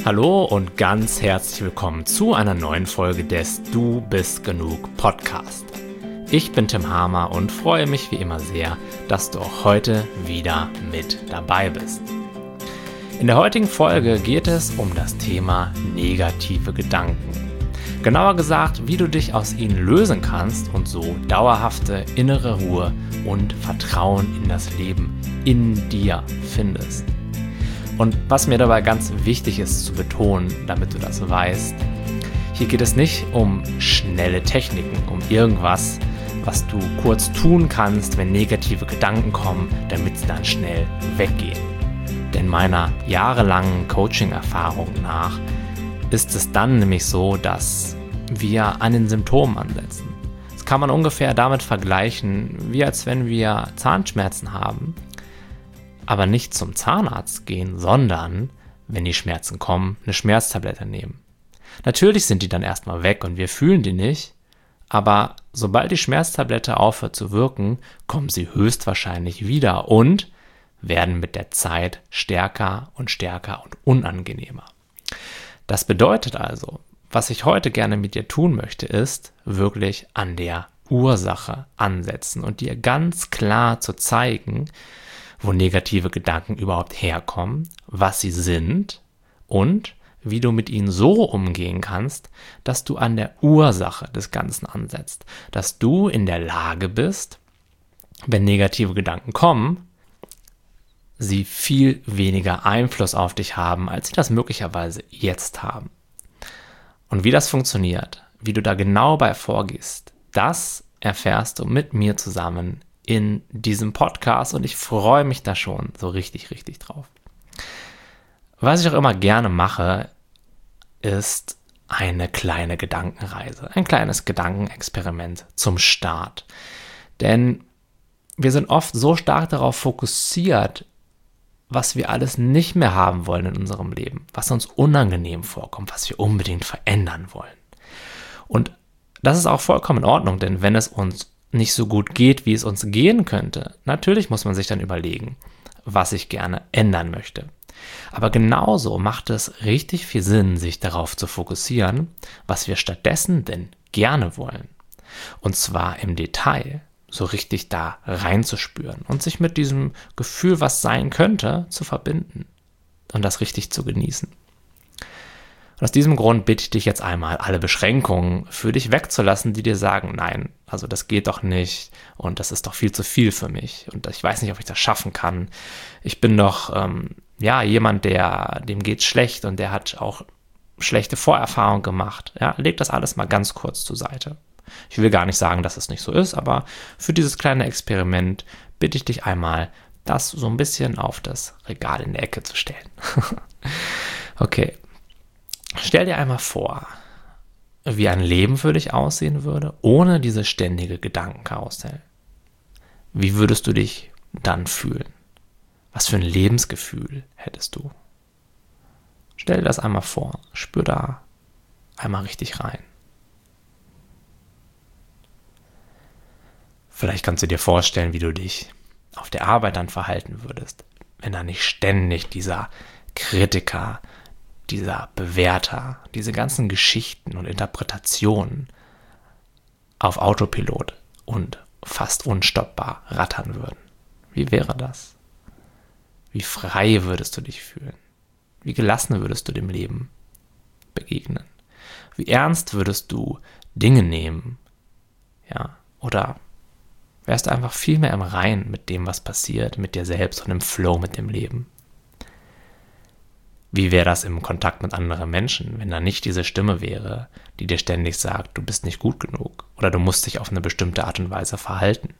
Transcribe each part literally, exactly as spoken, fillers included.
Hallo und ganz herzlich willkommen zu einer neuen Folge des Du bist genug Podcast. Ich bin Tim Hamer und freue mich wie immer sehr, dass du auch heute wieder mit dabei bist. In der heutigen Folge geht es um das Thema negative Gedanken. Genauer gesagt, wie du dich aus ihnen lösen kannst und so dauerhafte innere Ruhe und Vertrauen in das Leben in dir findest. Und was mir dabei ganz wichtig ist zu betonen, damit du das weißt, hier geht es nicht um schnelle Techniken, um irgendwas, was du kurz tun kannst, wenn negative Gedanken kommen, damit sie dann schnell weggehen. Denn meiner jahrelangen Coaching-Erfahrung nach ist es dann nämlich so, dass wir an den Symptomen ansetzen. Das kann man ungefähr damit vergleichen, wie als wenn wir Zahnschmerzen haben, aber nicht zum Zahnarzt gehen, sondern, wenn die Schmerzen kommen, eine Schmerztablette nehmen. Natürlich sind die dann erstmal weg und wir fühlen die nicht, aber sobald die Schmerztablette aufhört zu wirken, kommen sie höchstwahrscheinlich wieder und werden mit der Zeit stärker und stärker und unangenehmer. Das bedeutet also, was ich heute gerne mit dir tun möchte, ist wirklich an der Ursache ansetzen und dir ganz klar zu zeigen, wo negative Gedanken überhaupt herkommen, was sie sind und wie du mit ihnen so umgehen kannst, dass du an der Ursache des Ganzen ansetzt, dass du in der Lage bist, wenn negative Gedanken kommen, sie viel weniger Einfluss auf dich haben, als sie das möglicherweise jetzt haben. Und wie das funktioniert, wie du da genau bei vorgehst, das erfährst du mit mir zusammen in diesem Podcast und ich freue mich da schon so richtig, richtig drauf. Was ich auch immer gerne mache, ist eine kleine Gedankenreise, ein kleines Gedankenexperiment zum Start. Denn wir sind oft so stark darauf fokussiert, was wir alles nicht mehr haben wollen in unserem Leben, was uns unangenehm vorkommt, was wir unbedingt verändern wollen. Und das ist auch vollkommen in Ordnung, denn wenn es uns nicht so gut geht, wie es uns gehen könnte, natürlich muss man sich dann überlegen, was ich gerne ändern möchte. Aber genauso macht es richtig viel Sinn, sich darauf zu fokussieren, was wir stattdessen denn gerne wollen. Und zwar im Detail, so richtig da reinzuspüren und sich mit diesem Gefühl, was sein könnte, zu verbinden und das richtig zu genießen. Und aus diesem Grund bitte ich dich jetzt einmal, alle Beschränkungen für dich wegzulassen, die dir sagen, nein, also das geht doch nicht und das ist doch viel zu viel für mich und ich weiß nicht, ob ich das schaffen kann. Ich bin doch ähm, ja jemand, der dem geht's schlecht und der hat auch schlechte Vorerfahrungen gemacht. Ja, leg das alles mal ganz kurz zur Seite. Ich will gar nicht sagen, dass es nicht so ist, aber für dieses kleine Experiment bitte ich dich einmal, das so ein bisschen auf das Regal in der Ecke zu stellen. Okay. Stell dir einmal vor, wie ein Leben für dich aussehen würde, ohne diese ständige Gedankenkarussell. Wie würdest du dich dann fühlen? Was für ein Lebensgefühl hättest du? Stell dir das einmal vor, spür da einmal richtig rein. Vielleicht kannst du dir vorstellen, wie du dich auf der Arbeit dann verhalten würdest, wenn da nicht ständig dieser Kritiker, dieser Bewerter, diese ganzen Geschichten und Interpretationen auf Autopilot und fast unstoppbar rattern würden. Wie wäre das? Wie frei würdest du dich fühlen? Wie gelassen würdest du dem Leben begegnen? Wie ernst würdest du Dinge nehmen? Ja, oder wärst du einfach viel mehr im Reinen mit dem, was passiert, mit dir selbst und im Flow mit dem Leben? Wie wäre das im Kontakt mit anderen Menschen, wenn da nicht diese Stimme wäre, die dir ständig sagt, du bist nicht gut genug oder du musst dich auf eine bestimmte Art und Weise verhalten?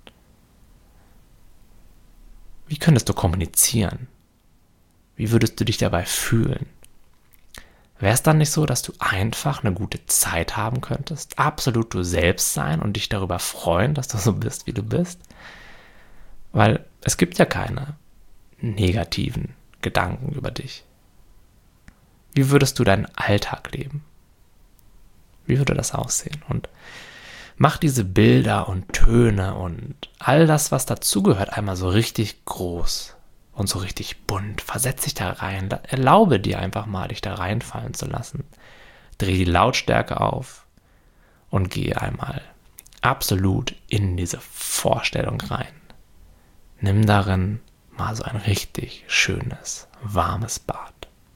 Wie könntest du kommunizieren? Wie würdest du dich dabei fühlen? Wäre es dann nicht so, dass du einfach eine gute Zeit haben könntest, absolut du selbst sein und dich darüber freuen, dass du so bist, wie du bist? Weil es gibt ja keine negativen Gedanken über dich. Wie würdest du deinen Alltag leben? Wie würde das aussehen? Und mach diese Bilder und Töne und all das, was dazugehört, einmal so richtig groß und so richtig bunt. Versetz dich da rein. Erlaube dir einfach mal, dich da reinfallen zu lassen. Dreh die Lautstärke auf und gehe einmal absolut in diese Vorstellung rein. Nimm darin mal so ein richtig schönes, warmes Bad.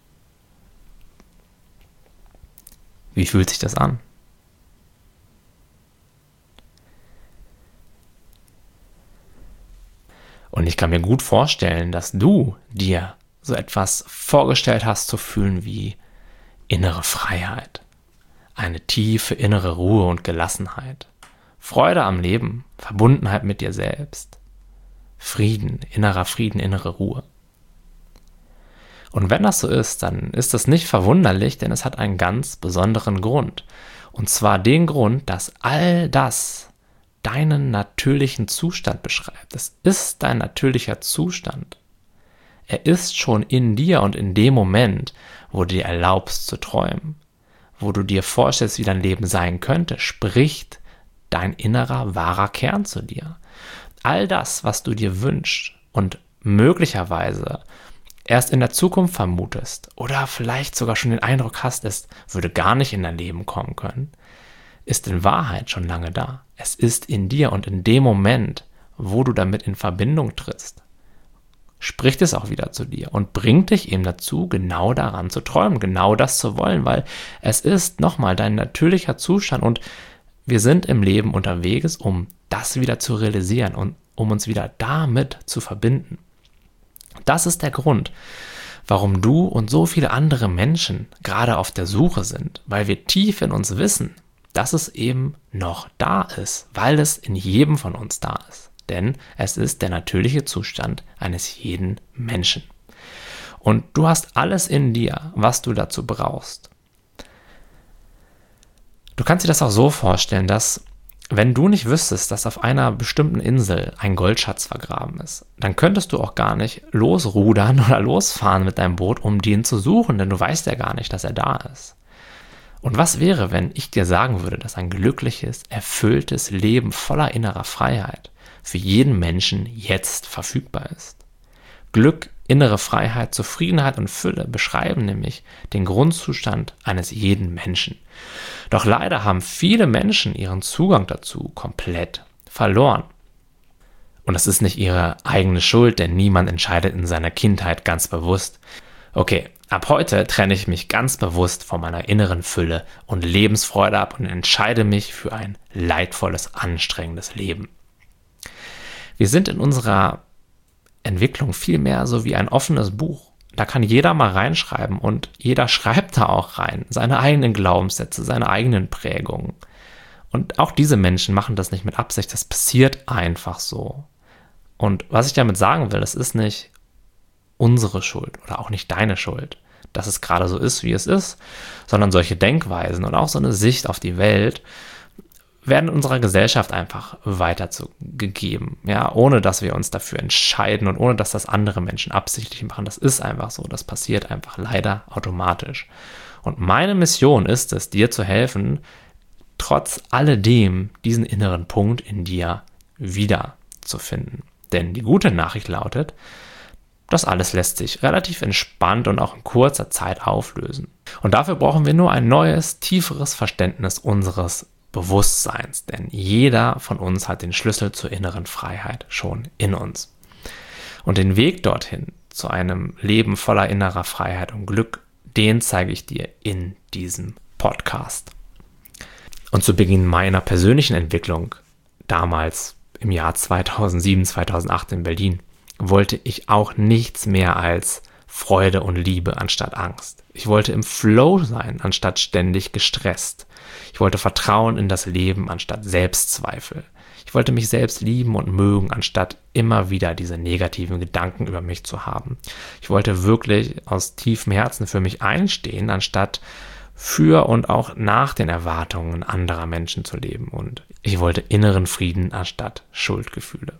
Wie fühlt sich das an? Und ich kann mir gut vorstellen, dass du dir so etwas vorgestellt hast zu fühlen wie innere Freiheit, eine tiefe innere Ruhe und Gelassenheit, Freude am Leben, Verbundenheit mit dir selbst, Frieden, innerer Frieden, innere Ruhe. Und wenn das so ist, dann ist das nicht verwunderlich, denn es hat einen ganz besonderen Grund. Und zwar den Grund, dass all das deinen natürlichen Zustand beschreibt. Es ist dein natürlicher Zustand. Er ist schon in dir und in dem Moment, wo du dir erlaubst zu träumen, wo du dir vorstellst, wie dein Leben sein könnte, spricht dein innerer, wahrer Kern zu dir. All das, was du dir wünschst und möglicherweise erst in der Zukunft vermutest oder vielleicht sogar schon den Eindruck hast, es würde gar nicht in dein Leben kommen können, ist in Wahrheit schon lange da. Es ist in dir und in dem Moment, wo du damit in Verbindung trittst, spricht es auch wieder zu dir und bringt dich eben dazu, genau daran zu träumen, genau das zu wollen, weil es ist nochmal dein natürlicher Zustand und wir sind im Leben unterwegs, um das wieder zu realisieren und um uns wieder damit zu verbinden. Das ist der Grund, warum du und so viele andere Menschen gerade auf der Suche sind, weil wir tief in uns wissen, dass es eben noch da ist, weil es in jedem von uns da ist. Denn es ist der natürliche Zustand eines jeden Menschen. Und du hast alles in dir, was du dazu brauchst. Du kannst dir das auch so vorstellen, dass wenn du nicht wüsstest, dass auf einer bestimmten Insel ein Goldschatz vergraben ist, dann könntest du auch gar nicht losrudern oder losfahren mit deinem Boot, um den zu suchen, denn du weißt ja gar nicht, dass er da ist. Und was wäre, wenn ich dir sagen würde, dass ein glückliches, erfülltes Leben voller innerer Freiheit für jeden Menschen jetzt verfügbar ist? Glück, innere Freiheit, Zufriedenheit und Fülle beschreiben nämlich den Grundzustand eines jeden Menschen. Doch leider haben viele Menschen ihren Zugang dazu komplett verloren. Und das ist nicht ihre eigene Schuld, denn niemand entscheidet in seiner Kindheit ganz bewusst: Okay, ab heute trenne ich mich ganz bewusst von meiner inneren Fülle und Lebensfreude ab und entscheide mich für ein leidvolles, anstrengendes Leben. Wir sind in unserer Entwicklung vielmehr so wie ein offenes Buch. Da kann jeder mal reinschreiben und jeder schreibt da auch rein, seine eigenen Glaubenssätze, seine eigenen Prägungen. Und auch diese Menschen machen das nicht mit Absicht, das passiert einfach so. Und was ich damit sagen will, es ist nicht unsere Schuld oder auch nicht deine Schuld, dass es gerade so ist, wie es ist, sondern solche Denkweisen und auch so eine Sicht auf die Welt werden in unserer Gesellschaft einfach weitergegeben, ja, ohne dass wir uns dafür entscheiden und ohne dass das andere Menschen absichtlich machen. Das ist einfach so, das passiert einfach leider automatisch. Und meine Mission ist es, dir zu helfen, trotz alledem diesen inneren Punkt in dir wiederzufinden. Denn die gute Nachricht lautet, das alles lässt sich relativ entspannt und auch in kurzer Zeit auflösen. Und dafür brauchen wir nur ein neues, tieferes Verständnis unseres Bewusstseins, denn jeder von uns hat den Schlüssel zur inneren Freiheit schon in uns. Und den Weg dorthin, zu einem Leben voller innerer Freiheit und Glück, den zeige ich dir in diesem Podcast. Und zu Beginn meiner persönlichen Entwicklung, damals im Jahr zweitausendsieben, zweitausendacht in Berlin, wollte ich auch nichts mehr als Freude und Liebe anstatt Angst. Ich wollte im Flow sein, anstatt ständig gestresst. Ich wollte Vertrauen in das Leben, anstatt Selbstzweifel. Ich wollte mich selbst lieben und mögen, anstatt immer wieder diese negativen Gedanken über mich zu haben. Ich wollte wirklich aus tiefem Herzen für mich einstehen, anstatt für und auch nach den Erwartungen anderer Menschen zu leben. Und ich wollte inneren Frieden anstatt Schuldgefühle.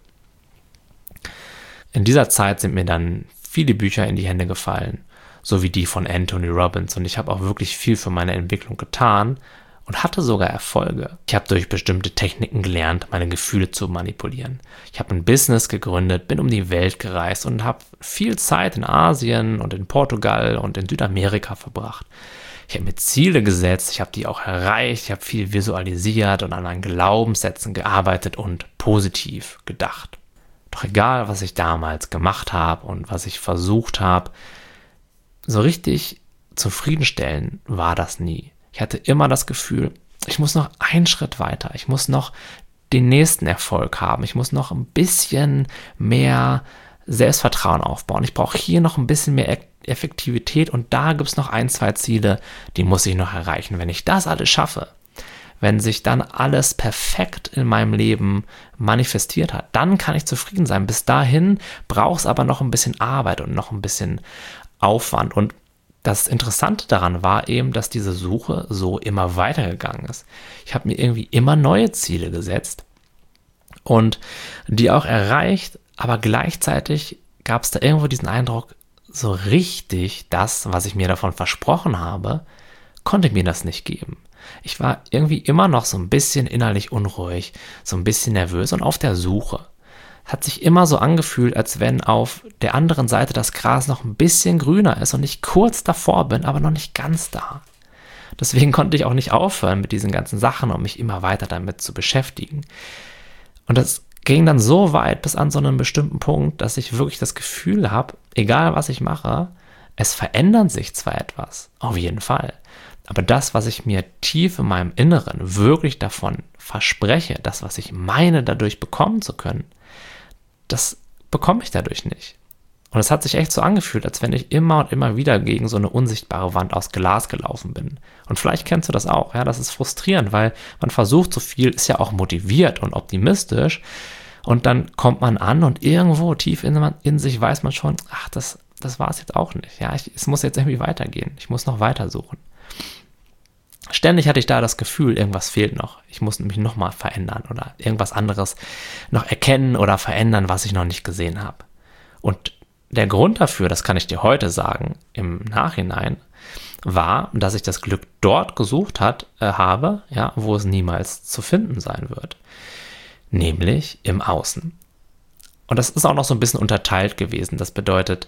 In dieser Zeit sind mir dann viele Bücher in die Hände gefallen, so wie die von Anthony Robbins. Und ich habe auch wirklich viel für meine Entwicklung getan und hatte sogar Erfolge. Ich habe durch bestimmte Techniken gelernt, meine Gefühle zu manipulieren. Ich habe ein Business gegründet, bin um die Welt gereist und habe viel Zeit in Asien und in Portugal und in Südamerika verbracht. Ich habe mir Ziele gesetzt, ich habe die auch erreicht, ich habe viel visualisiert und an meinen Glaubenssätzen gearbeitet und positiv gedacht. Doch egal, was ich damals gemacht habe und was ich versucht habe, so richtig zufriedenstellend war das nie. Ich hatte immer das Gefühl, ich muss noch einen Schritt weiter, ich muss noch den nächsten Erfolg haben, ich muss noch ein bisschen mehr Selbstvertrauen aufbauen, ich brauche hier noch ein bisschen mehr Effektivität und da gibt es noch ein, zwei Ziele, die muss ich noch erreichen. Wenn ich das alles schaffe, wenn sich dann alles perfekt in meinem Leben manifestiert hat, dann kann ich zufrieden sein. Bis dahin braucht es aber noch ein bisschen Arbeit und noch ein bisschen Aufwand. Und das Interessante daran war eben, dass diese Suche so immer weitergegangen ist. Ich habe mir irgendwie immer neue Ziele gesetzt und die auch erreicht, aber gleichzeitig gab es da irgendwo diesen Eindruck, so richtig das, was ich mir davon versprochen habe, konnte mir das nicht geben. Ich war irgendwie immer noch so ein bisschen innerlich unruhig, so ein bisschen nervös und auf der Suche. Es hat sich immer so angefühlt, als wenn auf der anderen Seite das Gras noch ein bisschen grüner ist und ich kurz davor bin, aber noch nicht ganz da. Deswegen konnte ich auch nicht aufhören mit diesen ganzen Sachen, um mich immer weiter damit zu beschäftigen. Und das ging dann so weit bis an so einen bestimmten Punkt, dass ich wirklich das Gefühl habe, egal was ich mache, es verändert sich zwar etwas, auf jeden Fall, aber das, was ich mir tief in meinem Inneren wirklich davon verspreche, das, was ich meine, dadurch bekommen zu können, das bekomme ich dadurch nicht. Und es hat sich echt so angefühlt, als wenn ich immer und immer wieder gegen so eine unsichtbare Wand aus Glas gelaufen bin. Und vielleicht kennst du das auch, ja, das ist frustrierend, weil man versucht so viel, ist ja auch motiviert und optimistisch und dann kommt man an und irgendwo tief in, in sich weiß man schon, ach, das, das war es jetzt auch nicht, ja, ich, es muss jetzt irgendwie weitergehen, ich muss noch weiter suchen. Ständig hatte ich da das Gefühl, irgendwas fehlt noch, ich muss mich nochmal verändern oder irgendwas anderes noch erkennen oder verändern, was ich noch nicht gesehen habe. Und der Grund dafür, das kann ich dir heute sagen, im Nachhinein, war, dass ich das Glück dort gesucht hat, äh, habe, ja, wo es niemals zu finden sein wird. Nämlich im Außen. Und das ist auch noch so ein bisschen unterteilt gewesen. Das bedeutet,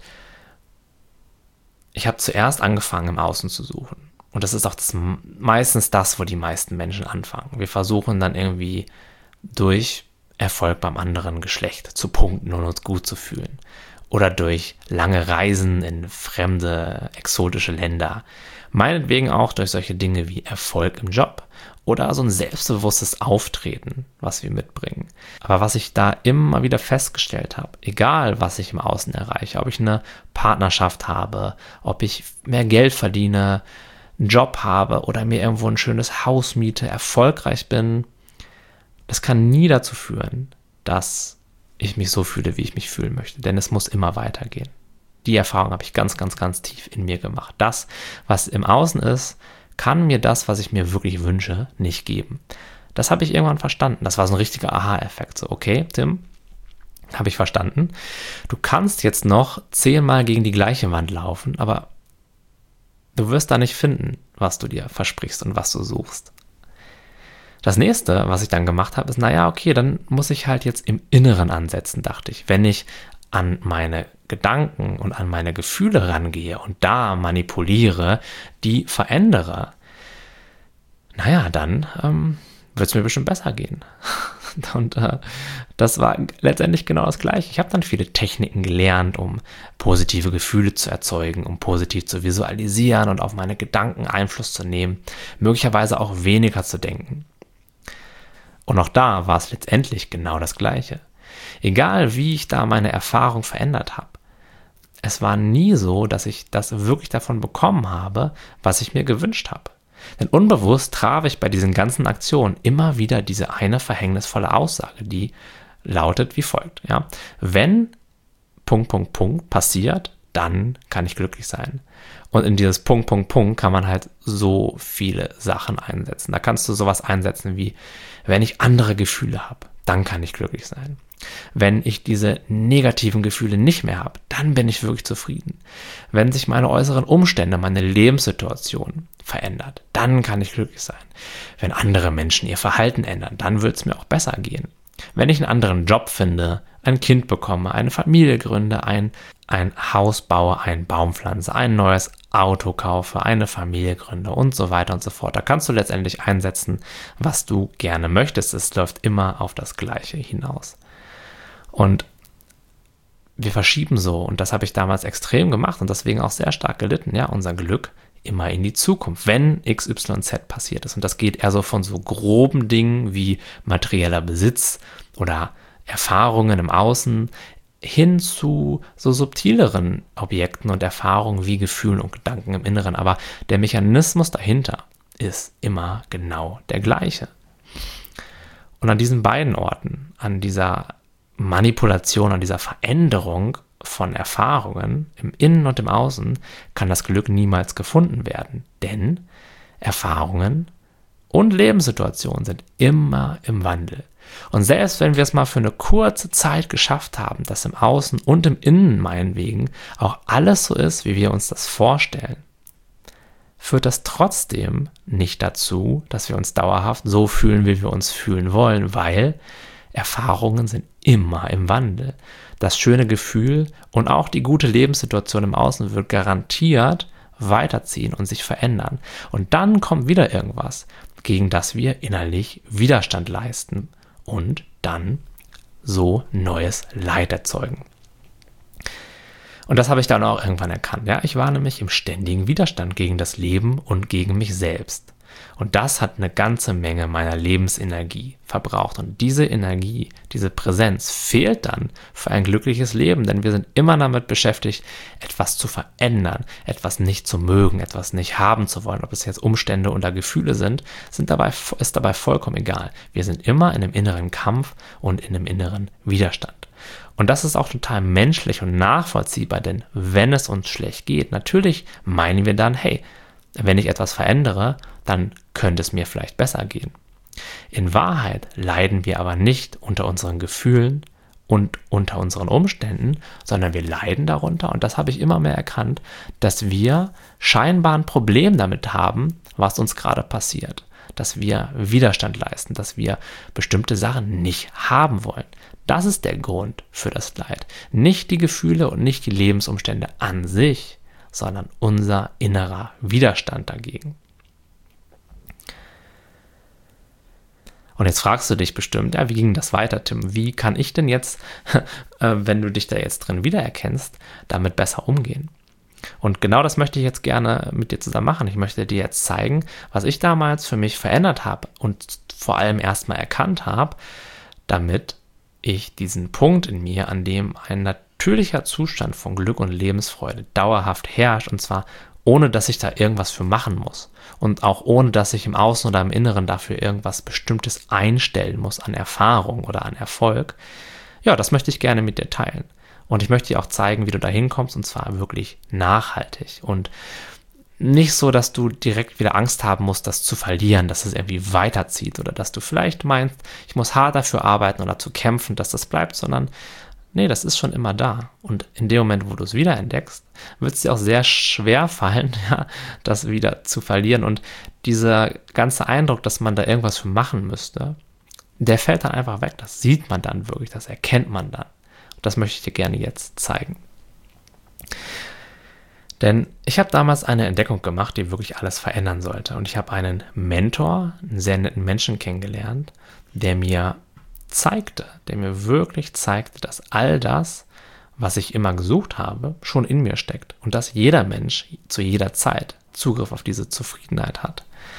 ich habe zuerst angefangen, im Außen zu suchen. Und das ist auch das, meistens das, wo die meisten Menschen anfangen. Wir versuchen dann irgendwie durch Erfolg beim anderen Geschlecht zu punkten und uns gut zu fühlen. Oder durch lange Reisen in fremde, exotische Länder. Meinetwegen auch durch solche Dinge wie Erfolg im Job oder so ein selbstbewusstes Auftreten, was wir mitbringen. Aber was ich da immer wieder festgestellt habe, egal was ich im Außen erreiche, ob ich eine Partnerschaft habe, ob ich mehr Geld verdiene, einen Job habe oder mir irgendwo ein schönes Haus miete, erfolgreich bin, das kann nie dazu führen, dass ich mich so fühle, wie ich mich fühlen möchte. Denn es muss immer weitergehen. Die Erfahrung habe ich ganz, ganz, ganz tief in mir gemacht. Das, was im Außen ist, kann mir das, was ich mir wirklich wünsche, nicht geben. Das habe ich irgendwann verstanden. Das war so ein richtiger Aha-Effekt. So, okay, Tim, habe ich verstanden. Du kannst jetzt noch zehnmal gegen die gleiche Wand laufen, aber du wirst da nicht finden, was du dir versprichst und was du suchst. Das nächste, was ich dann gemacht habe, ist, naja, okay, dann muss ich halt jetzt im Inneren ansetzen, dachte ich. Wenn ich an meine Gedanken und an meine Gefühle rangehe und da manipuliere, die verändere, naja, dann ähm, wird es mir bestimmt besser gehen. Und äh, das war letztendlich genau das Gleiche. Ich habe dann viele Techniken gelernt, um positive Gefühle zu erzeugen, um positiv zu visualisieren und auf meine Gedanken Einfluss zu nehmen, möglicherweise auch weniger zu denken. Und auch da war es letztendlich genau das Gleiche. Egal, wie ich da meine Erfahrung verändert habe. Es war nie so, dass ich das wirklich davon bekommen habe, was ich mir gewünscht habe. Denn unbewusst traf ich bei diesen ganzen Aktionen immer wieder diese eine verhängnisvolle Aussage, die lautet wie folgt. Ja? Wenn Punkt, Punkt, Punkt passiert, dann kann ich glücklich sein. Und in dieses Punkt, Punkt, Punkt kann man halt so viele Sachen einsetzen. Da kannst du sowas einsetzen wie, wenn ich andere Gefühle habe, dann kann ich glücklich sein. Wenn ich diese negativen Gefühle nicht mehr habe, dann bin ich wirklich zufrieden. Wenn sich meine äußeren Umstände, meine Lebenssituation verändert, dann kann ich glücklich sein. Wenn andere Menschen ihr Verhalten ändern, dann wird es mir auch besser gehen. Wenn ich einen anderen Job finde, ein Kind bekomme, eine Familie gründe, ein, ein Haus baue, einen Baum pflanze, ein neues Auto kaufe, eine Familie gründe und so weiter und so fort. Da kannst du letztendlich einsetzen, was du gerne möchtest. Es läuft immer auf das Gleiche hinaus. Und wir verschieben so, und das habe ich damals extrem gemacht und deswegen auch sehr stark gelitten, ja, unser Glück immer in die Zukunft, wenn X Y Z passiert ist. Und das geht eher so von so groben Dingen wie materieller Besitz oder Erfahrungen im Außen hin zu so subtileren Objekten und Erfahrungen wie Gefühlen und Gedanken im Inneren. Aber der Mechanismus dahinter ist immer genau der gleiche. Und an diesen beiden Orten, an dieser Manipulation, an dieser Veränderung von Erfahrungen im Innen und im Außen kann das Glück niemals gefunden werden. Denn Erfahrungen und Lebenssituationen sind immer im Wandel. Und selbst wenn wir es mal für eine kurze Zeit geschafft haben, dass im Außen und im Innen meinetwegen auch alles so ist, wie wir uns das vorstellen, führt das trotzdem nicht dazu, dass wir uns dauerhaft so fühlen, wie wir uns fühlen wollen, weil Erfahrungen sind immer im Wandel. Das schöne Gefühl und auch die gute Lebenssituation im Außen wird garantiert weiterziehen und sich verändern. Und dann kommt wieder irgendwas, gegen das wir innerlich Widerstand leisten und dann so neues Leid erzeugen. Und das habe ich dann auch irgendwann erkannt. Ja, ich war nämlich im ständigen Widerstand gegen das Leben und gegen mich selbst. Und das hat eine ganze Menge meiner Lebensenergie verbraucht. Und diese Energie, diese Präsenz fehlt dann für ein glückliches Leben, denn wir sind immer damit beschäftigt, etwas zu verändern, etwas nicht zu mögen, etwas nicht haben zu wollen. Ob es jetzt Umstände oder Gefühle sind, sind dabei, ist dabei vollkommen egal. Wir sind immer in einem inneren Kampf und in einem inneren Widerstand. Und das ist auch total menschlich und nachvollziehbar, denn wenn es uns schlecht geht, natürlich meinen wir dann, hey, wenn ich etwas verändere, dann könnte es mir vielleicht besser gehen. In Wahrheit leiden wir aber nicht unter unseren Gefühlen und unter unseren Umständen, sondern wir leiden darunter, und das habe ich immer mehr erkannt, dass wir scheinbar ein Problem damit haben, was uns gerade passiert, dass wir Widerstand leisten, dass wir bestimmte Sachen nicht haben wollen. Das ist der Grund für das Leid. Nicht die Gefühle und nicht die Lebensumstände an sich, sondern unser innerer Widerstand dagegen. Und jetzt fragst du dich bestimmt, ja, wie ging das weiter, Tim? Wie kann ich denn jetzt, wenn du dich da jetzt drin wiedererkennst, damit besser umgehen? Und genau das möchte ich jetzt gerne mit dir zusammen machen. Ich möchte dir jetzt zeigen, was ich damals für mich verändert habe und vor allem erstmal erkannt habe, damit ich diesen Punkt in mir, an dem ein natürlicher Zustand von Glück und Lebensfreude dauerhaft herrscht, und zwar ohne, dass ich da irgendwas für machen muss und auch ohne, dass ich im Außen oder im Inneren dafür irgendwas Bestimmtes einstellen muss an Erfahrung oder an Erfolg. Ja, das möchte ich gerne mit dir teilen. Und ich möchte dir auch zeigen, wie du da hinkommst, und zwar wirklich nachhaltig und nicht so, dass du direkt wieder Angst haben musst, das zu verlieren, dass es irgendwie weiterzieht oder dass du vielleicht meinst, ich muss hart dafür arbeiten oder zu kämpfen, dass das bleibt, sondern nee, das ist schon immer da. Und in dem Moment, wo du es wiederentdeckst, wird es dir auch sehr schwer fallen, ja, das wieder zu verlieren. Und dieser ganze Eindruck, dass man da irgendwas für machen müsste, der fällt dann einfach weg. Das sieht man dann wirklich, das erkennt man dann. Und das möchte ich dir gerne jetzt zeigen. Denn ich habe damals eine Entdeckung gemacht, die wirklich alles verändern sollte. Und ich habe einen Mentor, einen sehr netten Menschen kennengelernt, der mir zeigte, der mir wirklich zeigte, dass all das, was ich immer gesucht habe, schon in mir steckt. Und dass jeder Mensch zu jeder Zeit Zugriff auf diese Zufriedenheit hat.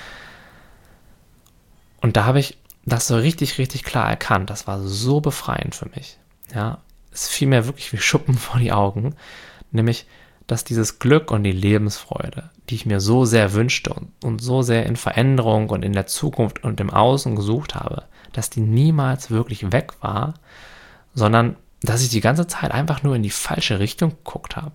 Und da habe ich das so richtig, richtig klar erkannt. Das war so befreiend für mich. Ja, es fiel mir wirklich wie Schuppen vor die Augen. Nämlich, dass dieses Glück und die Lebensfreude, die ich mir so sehr wünschte und, und so sehr in Veränderung und in der Zukunft und im Außen gesucht habe, dass die niemals wirklich weg war, sondern dass ich die ganze Zeit einfach nur in die falsche Richtung geguckt habe.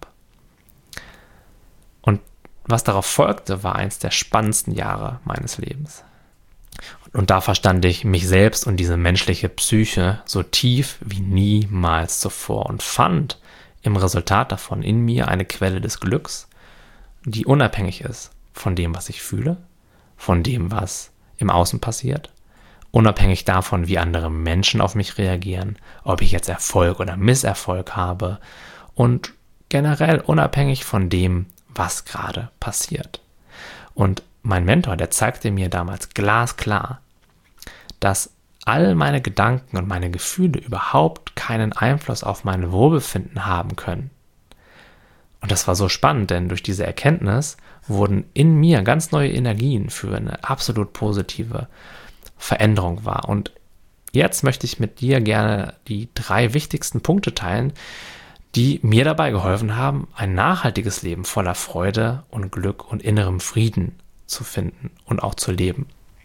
Und was darauf folgte, war eins der spannendsten Jahre meines Lebens. Und da verstand ich mich selbst und diese menschliche Psyche so tief wie niemals zuvor und fand im Resultat davon in mir eine Quelle des Glücks, die unabhängig ist von dem, was ich fühle, von dem, was im Außen passiert, unabhängig davon, wie andere Menschen auf mich reagieren, ob ich jetzt Erfolg oder Misserfolg habe und generell unabhängig von dem, was gerade passiert. Und mein Mentor, der zeigte mir damals glasklar, dass all meine Gedanken und meine Gefühle überhaupt keinen Einfluss auf mein Wohlbefinden haben können. Und das war so spannend, denn durch diese Erkenntnis wurden in mir ganz neue Energien für eine absolut positive Veränderung wahr. Und jetzt möchte ich mit dir gerne die drei wichtigsten Punkte teilen, die mir dabei geholfen haben, ein nachhaltiges Leben voller Freude und Glück und innerem Frieden zu finden und auch zu leben.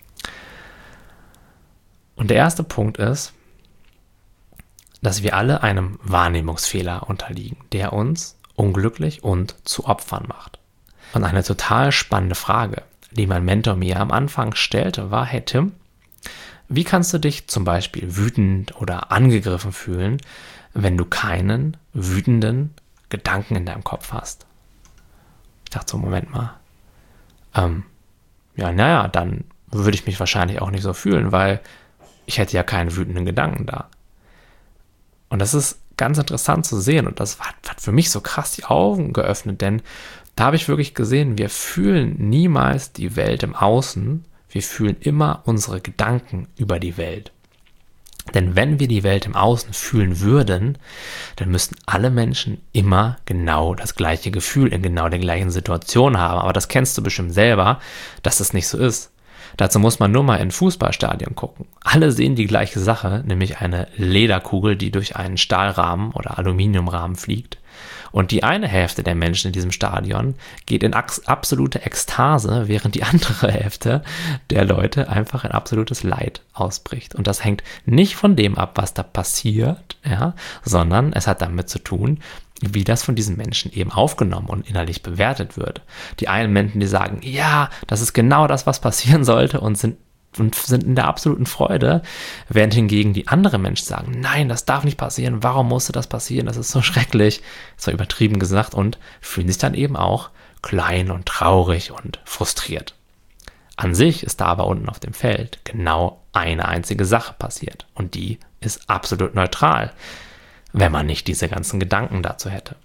Und der erste Punkt ist, dass wir alle einem Wahrnehmungsfehler unterliegen, der uns unglücklich und zu Opfern macht. Und eine total spannende Frage, die mein Mentor mir am Anfang stellte, war: Hey Tim, wie kannst du dich zum Beispiel wütend oder angegriffen fühlen, wenn du keinen wütenden Gedanken in deinem Kopf hast? Ich dachte so, Moment mal, ähm, ja, naja, dann würde ich mich wahrscheinlich auch nicht so fühlen, weil ich hätte ja keinen wütenden Gedanken da. Und das ist ganz interessant zu sehen und das hat, hat für mich so krass die Augen geöffnet, denn da habe ich wirklich gesehen, wir fühlen niemals die Welt im Außen, wir fühlen immer unsere Gedanken über die Welt. Denn wenn wir die Welt im Außen fühlen würden, dann müssten alle Menschen immer genau das gleiche Gefühl in genau der gleichen Situation haben. Aber das kennst du bestimmt selber, dass das nicht so ist. Dazu muss man nur mal in Fußballstadien gucken. Alle sehen die gleiche Sache, nämlich eine Lederkugel, die durch einen Stahlrahmen oder Aluminiumrahmen fliegt. Und die eine Hälfte der Menschen in diesem Stadion geht in absolute Ekstase, während die andere Hälfte der Leute einfach in absolutes Leid ausbricht. Und das hängt nicht von dem ab, was da passiert, ja, sondern es hat damit zu tun, wie das von diesen Menschen eben aufgenommen und innerlich bewertet wird. Die einen Menschen, die sagen, ja, das ist genau das, was passieren sollte und sind und sind in der absoluten Freude, während hingegen die anderen Menschen sagen, nein, das darf nicht passieren, warum musste das passieren, das ist so schrecklich, das war übertrieben gesagt und fühlen sich dann eben auch klein und traurig und frustriert. An sich ist da aber unten auf dem Feld genau eine einzige Sache passiert und die ist absolut neutral, wenn man nicht diese ganzen Gedanken dazu hätte.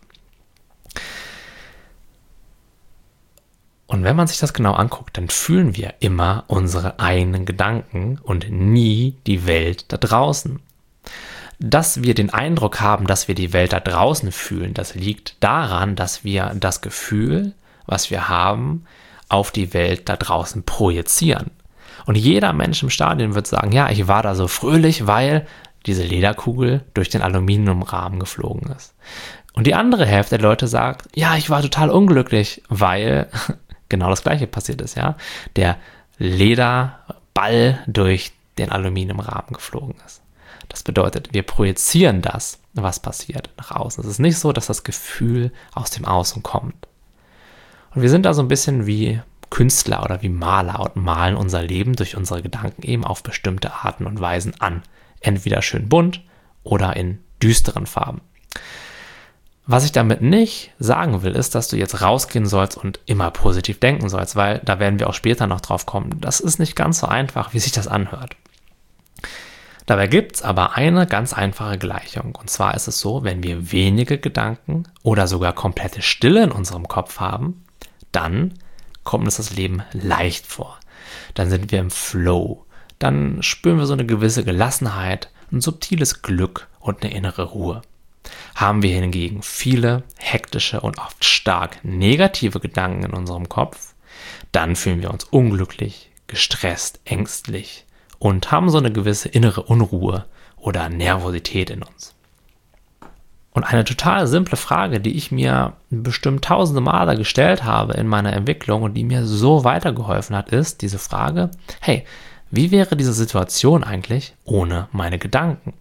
Und wenn man sich das genau anguckt, dann fühlen wir immer unsere eigenen Gedanken und nie die Welt da draußen. Dass wir den Eindruck haben, dass wir die Welt da draußen fühlen, das liegt daran, dass wir das Gefühl, was wir haben, auf die Welt da draußen projizieren. Und jeder Mensch im Stadion wird sagen, ja, ich war da so fröhlich, weil diese Lederkugel durch den Aluminiumrahmen geflogen ist. Und die andere Hälfte der Leute sagt, ja, ich war total unglücklich, weil genau das Gleiche passiert ist, ja. Der Lederball durch den Aluminiumrahmen geflogen ist. Das bedeutet, wir projizieren das, was passiert, nach außen. Es ist nicht so, dass das Gefühl aus dem Außen kommt. Und wir sind da so ein bisschen wie Künstler oder wie Maler und malen unser Leben durch unsere Gedanken eben auf bestimmte Arten und Weisen an. Entweder schön bunt oder in düsteren Farben. Was ich damit nicht sagen will, ist, dass du jetzt rausgehen sollst und immer positiv denken sollst, weil da werden wir auch später noch drauf kommen. Das ist nicht ganz so einfach, wie sich das anhört. Dabei gibt es aber eine ganz einfache Gleichung. Und zwar ist es so, wenn wir wenige Gedanken oder sogar komplette Stille in unserem Kopf haben, dann kommt uns das Leben leicht vor. Dann sind wir im Flow. Dann spüren wir so eine gewisse Gelassenheit, ein subtiles Glück und eine innere Ruhe. Haben wir hingegen viele hektische und oft stark negative Gedanken in unserem Kopf, dann fühlen wir uns unglücklich, gestresst, ängstlich und haben so eine gewisse innere Unruhe oder Nervosität in uns. Und eine total simple Frage, die ich mir bestimmt tausende Male gestellt habe in meiner Entwicklung und die mir so weitergeholfen hat, ist diese Frage, hey, wie wäre diese Situation eigentlich ohne meine Gedanken?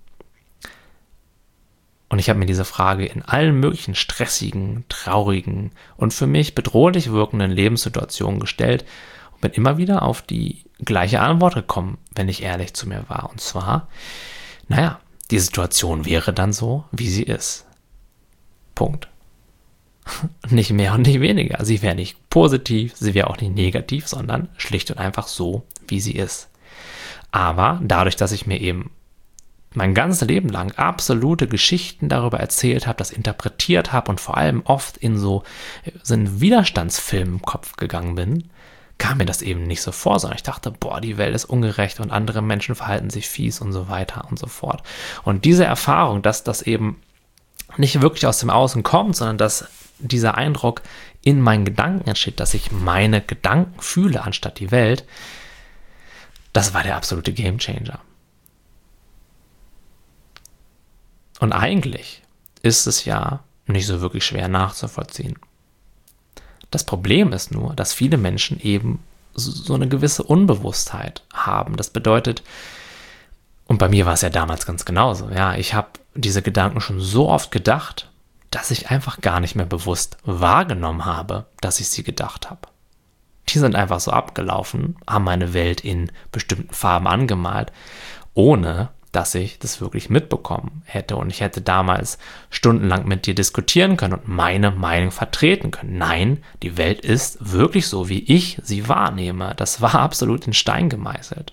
Und ich habe mir diese Frage in allen möglichen stressigen, traurigen und für mich bedrohlich wirkenden Lebenssituationen gestellt und bin immer wieder auf die gleiche Antwort gekommen, wenn ich ehrlich zu mir war. Und zwar, naja, die Situation wäre dann so, wie sie ist. Punkt. Nicht mehr und nicht weniger. Sie wäre nicht positiv, sie wäre auch nicht negativ, sondern schlicht und einfach so, wie sie ist. Aber dadurch, dass ich mir eben mein ganzes Leben lang absolute Geschichten darüber erzählt habe, das interpretiert habe und vor allem oft in so, so einen Widerstandsfilm im Kopf gegangen bin, kam mir das eben nicht so vor, sondern ich dachte, boah, die Welt ist ungerecht und andere Menschen verhalten sich fies und so weiter und so fort. Und diese Erfahrung, dass das eben nicht wirklich aus dem Außen kommt, sondern dass dieser Eindruck in meinen Gedanken entsteht, dass ich meine Gedanken fühle anstatt die Welt, das war der absolute Gamechanger. Und eigentlich ist es ja nicht so wirklich schwer nachzuvollziehen. Das Problem ist nur, dass viele Menschen eben so eine gewisse Unbewusstheit haben. Das bedeutet, und bei mir war es ja damals ganz genauso, ja, ich habe diese Gedanken schon so oft gedacht, dass ich einfach gar nicht mehr bewusst wahrgenommen habe, dass ich sie gedacht habe. Die sind einfach so abgelaufen, haben meine Welt in bestimmten Farben angemalt, ohne dass ich das wirklich mitbekommen hätte. Und ich hätte damals stundenlang mit dir diskutieren können und meine Meinung vertreten können. Nein, die Welt ist wirklich so, wie ich sie wahrnehme. Das war absolut in Stein gemeißelt.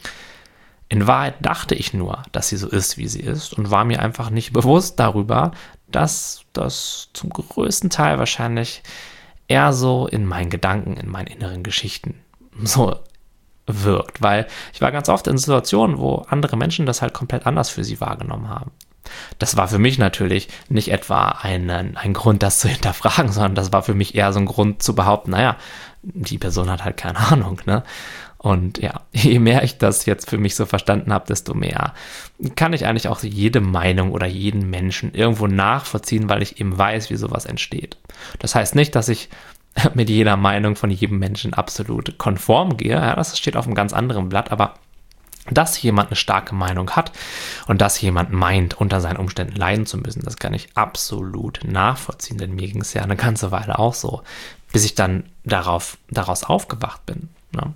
In Wahrheit dachte ich nur, dass sie so ist, wie sie ist und war mir einfach nicht bewusst darüber, dass das zum größten Teil wahrscheinlich eher so in meinen Gedanken, in meinen inneren Geschichten so wirkt, weil ich war ganz oft in Situationen, wo andere Menschen das halt komplett anders für sie wahrgenommen haben. Das war für mich natürlich nicht etwa ein, ein Grund, das zu hinterfragen, sondern das war für mich eher so ein Grund zu behaupten, naja, die Person hat halt keine Ahnung, ne? Und ja, je mehr ich das jetzt für mich so verstanden habe, desto mehr kann ich eigentlich auch jede Meinung oder jeden Menschen irgendwo nachvollziehen, weil ich eben weiß, wie sowas entsteht. Das heißt nicht, dass ich mit jeder Meinung von jedem Menschen absolut konform gehe. Ja, das steht auf einem ganz anderen Blatt, aber dass jemand eine starke Meinung hat und dass jemand meint, unter seinen Umständen leiden zu müssen, das kann ich absolut nachvollziehen, denn mir ging es ja eine ganze Weile auch so, bis ich dann darauf, daraus aufgewacht bin. Ne?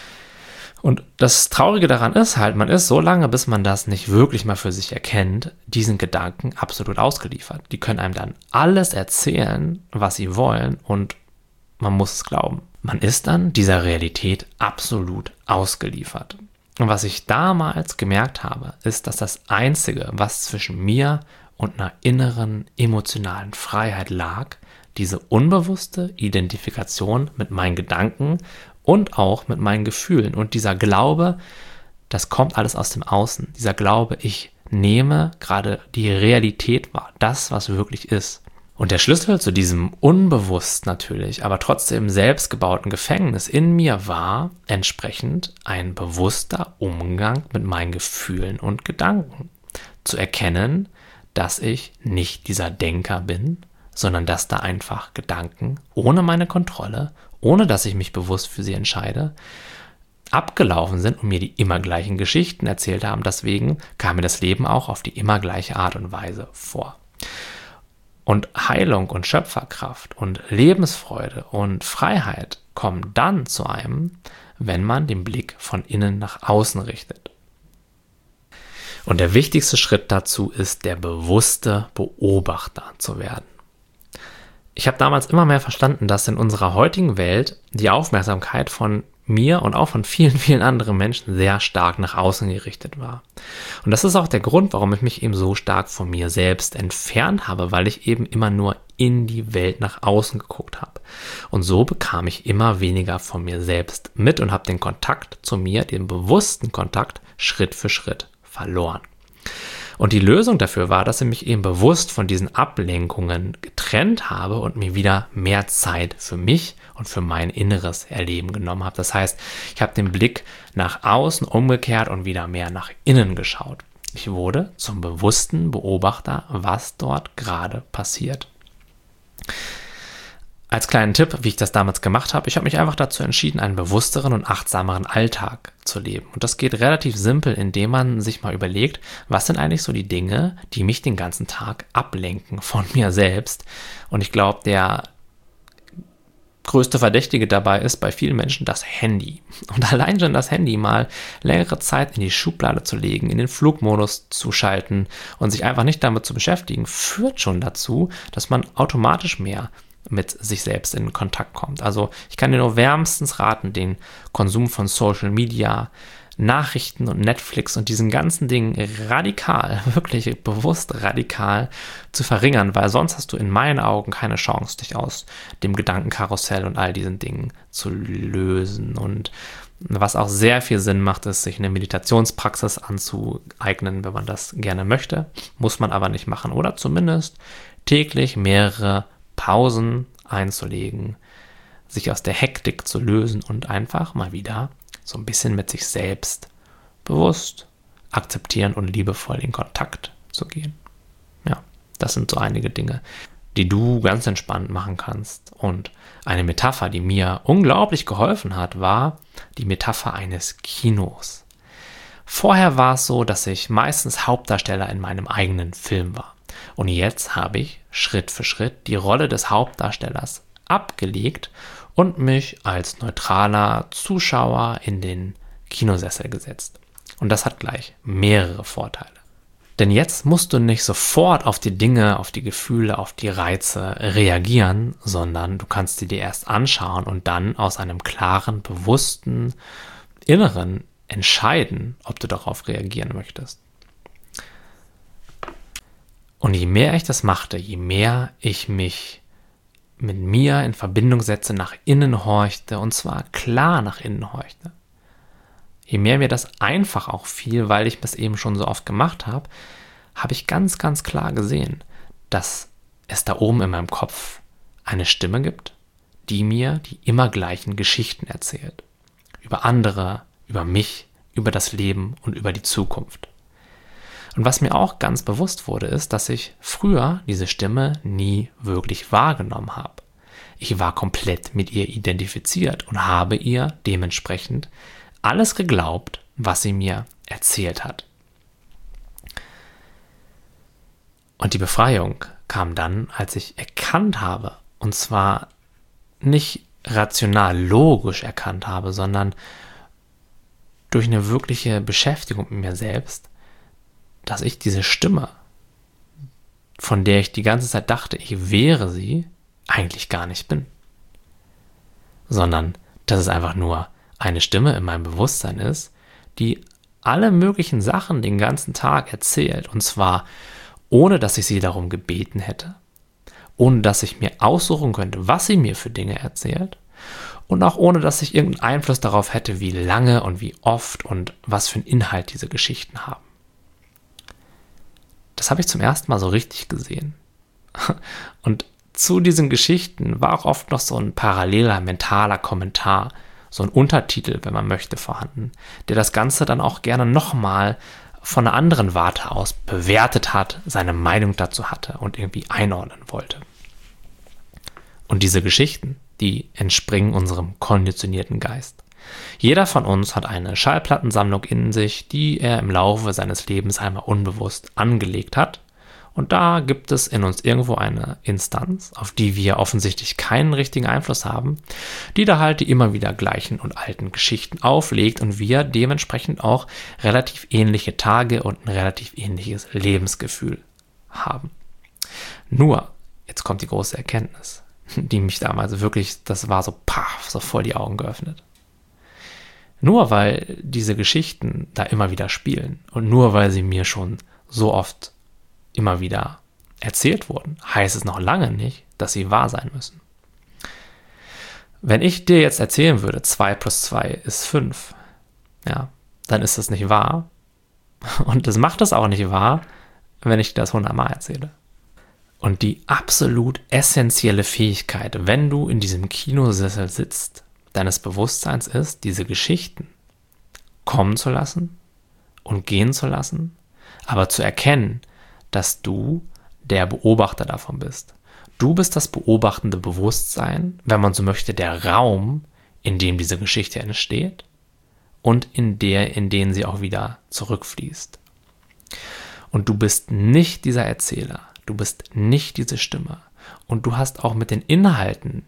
Und das Traurige daran ist halt, man ist so lange, bis man das nicht wirklich mal für sich erkennt, diesen Gedanken absolut ausgeliefert. Die können einem dann alles erzählen, was sie wollen und man muss es glauben. Man ist dann dieser Realität absolut ausgeliefert. Und was ich damals gemerkt habe, ist, dass das Einzige, was zwischen mir und einer inneren emotionalen Freiheit lag, diese unbewusste Identifikation mit meinen Gedanken und auch mit meinen Gefühlen und dieser Glaube, das kommt alles aus dem Außen. Dieser Glaube, ich nehme gerade die Realität wahr, das, was wirklich ist. Und der Schlüssel zu diesem unbewusst natürlich, aber trotzdem selbstgebauten Gefängnis in mir war entsprechend ein bewusster Umgang mit meinen Gefühlen und Gedanken. Zu erkennen, dass ich nicht dieser Denker bin, sondern dass da einfach Gedanken ohne meine Kontrolle, ohne dass ich mich bewusst für sie entscheide, abgelaufen sind und mir die immer gleichen Geschichten erzählt haben. Deswegen kam mir das Leben auch auf die immer gleiche Art und Weise vor. Und Heilung und Schöpferkraft und Lebensfreude und Freiheit kommen dann zu einem, wenn man den Blick von innen nach außen richtet. Und der wichtigste Schritt dazu ist, der bewusste Beobachter zu werden. Ich habe damals immer mehr verstanden, dass in unserer heutigen Welt die Aufmerksamkeit von mir und auch von vielen, vielen anderen Menschen sehr stark nach außen gerichtet war. Und das ist auch der Grund, warum ich mich eben so stark von mir selbst entfernt habe, weil ich eben immer nur in die Welt nach außen geguckt habe. Und so bekam ich immer weniger von mir selbst mit und habe den Kontakt zu mir, den bewussten Kontakt, Schritt für Schritt verloren. Und die Lösung dafür war, dass ich mich eben bewusst von diesen Ablenkungen getrennt habe und mir wieder mehr Zeit für mich und für mein inneres Erleben genommen habe. Das heißt, ich habe den Blick nach außen umgekehrt und wieder mehr nach innen geschaut. Ich wurde zum bewussten Beobachter, was dort gerade passiert. Als kleinen Tipp, wie ich das damals gemacht habe, ich habe mich einfach dazu entschieden, einen bewussteren und achtsameren Alltag zu leben. Und das geht relativ simpel, indem man sich mal überlegt, was sind eigentlich so die Dinge, die mich den ganzen Tag ablenken von mir selbst. Und ich glaube, der größte Verdächtige dabei ist bei vielen Menschen das Handy. Und allein schon das Handy mal längere Zeit in die Schublade zu legen, in den Flugmodus zu schalten und sich einfach nicht damit zu beschäftigen, führt schon dazu, dass man automatisch mehr mit sich selbst in Kontakt kommt. Also ich kann dir nur wärmstens raten, den Konsum von Social Media, Nachrichten und Netflix und diesen ganzen Dingen radikal, wirklich bewusst radikal zu verringern, weil sonst hast du in meinen Augen keine Chance, dich aus dem Gedankenkarussell und all diesen Dingen zu lösen. Und was auch sehr viel Sinn macht, ist, sich eine Meditationspraxis anzueignen, wenn man das gerne möchte, muss man aber nicht machen. Oder zumindest täglich mehrere Pausen einzulegen, sich aus der Hektik zu lösen und einfach mal wieder so ein bisschen mit sich selbst bewusst akzeptieren und liebevoll in Kontakt zu gehen. Ja, das sind so einige Dinge, die du ganz entspannt machen kannst. Und eine Metapher, die mir unglaublich geholfen hat, war die Metapher eines Kinos. Vorher war es so, dass ich meistens Hauptdarsteller in meinem eigenen Film war. Und jetzt habe ich Schritt für Schritt die Rolle des Hauptdarstellers abgelegt und mich als neutraler Zuschauer in den Kinosessel gesetzt. Und das hat gleich mehrere Vorteile. Denn jetzt musst du nicht sofort auf die Dinge, auf die Gefühle, auf die Reize reagieren, sondern du kannst sie dir erst anschauen und dann aus einem klaren, bewussten Inneren entscheiden, ob du darauf reagieren möchtest. Und je mehr ich das machte, je mehr ich mich mit mir in Verbindung setze, nach innen horchte, und zwar klar nach innen horchte. Je mehr mir das einfach auch fiel, weil ich das eben schon so oft gemacht habe, habe ich ganz, ganz klar gesehen, dass es da oben in meinem Kopf eine Stimme gibt, die mir die immer gleichen Geschichten erzählt. Über andere, über mich, über das Leben und über die Zukunft. Und was mir auch ganz bewusst wurde, ist, dass ich früher diese Stimme nie wirklich wahrgenommen habe. Ich war komplett mit ihr identifiziert und habe ihr dementsprechend alles geglaubt, was sie mir erzählt hat. Und die Befreiung kam dann, als ich erkannt habe, und zwar nicht rational logisch erkannt habe, sondern durch eine wirkliche Beschäftigung mit mir selbst, dass ich diese Stimme, von der ich die ganze Zeit dachte, ich wäre sie, eigentlich gar nicht bin. Sondern, dass es einfach nur eine Stimme in meinem Bewusstsein ist, die alle möglichen Sachen den ganzen Tag erzählt. Und zwar ohne, dass ich sie darum gebeten hätte. Ohne, dass ich mir aussuchen könnte, was sie mir für Dinge erzählt. Und auch ohne, dass ich irgendeinen Einfluss darauf hätte, wie lange und wie oft und was für einen Inhalt diese Geschichten haben. Das habe ich zum ersten Mal so richtig gesehen. Und zu diesen Geschichten war auch oft noch so ein paralleler mentaler Kommentar, so ein Untertitel, wenn man möchte, vorhanden, der das Ganze dann auch gerne nochmal von einer anderen Warte aus bewertet hat, seine Meinung dazu hatte und irgendwie einordnen wollte. Und diese Geschichten, die entspringen unserem konditionierten Geist. Jeder von uns hat eine Schallplattensammlung in sich, die er im Laufe seines Lebens einmal unbewusst angelegt hat. Und da gibt es in uns irgendwo eine Instanz, auf die wir offensichtlich keinen richtigen Einfluss haben, die da halt die immer wieder gleichen und alten Geschichten auflegt und wir dementsprechend auch relativ ähnliche Tage und ein relativ ähnliches Lebensgefühl haben. Nur, jetzt kommt die große Erkenntnis, die mich damals wirklich, das war so paf, so voll die Augen geöffnet. Nur weil diese Geschichten da immer wieder spielen und nur weil sie mir schon so oft immer wieder erzählt wurden, heißt es noch lange nicht, dass sie wahr sein müssen. Wenn ich dir jetzt erzählen würde, zwei plus zwei ist fünf, ja, dann ist das nicht wahr. Und das macht es auch nicht wahr, wenn ich dir das hundertmal erzähle. Und die absolut essentielle Fähigkeit, wenn du in diesem Kinosessel sitzt, deines Bewusstseins ist, diese Geschichten kommen zu lassen und gehen zu lassen, aber zu erkennen, dass du der Beobachter davon bist. Du bist das beobachtende Bewusstsein, wenn man so möchte, der Raum, in dem diese Geschichte entsteht und in der, in den sie auch wieder zurückfließt. Und du bist nicht dieser Erzähler, du bist nicht diese Stimme und du hast auch mit den Inhalten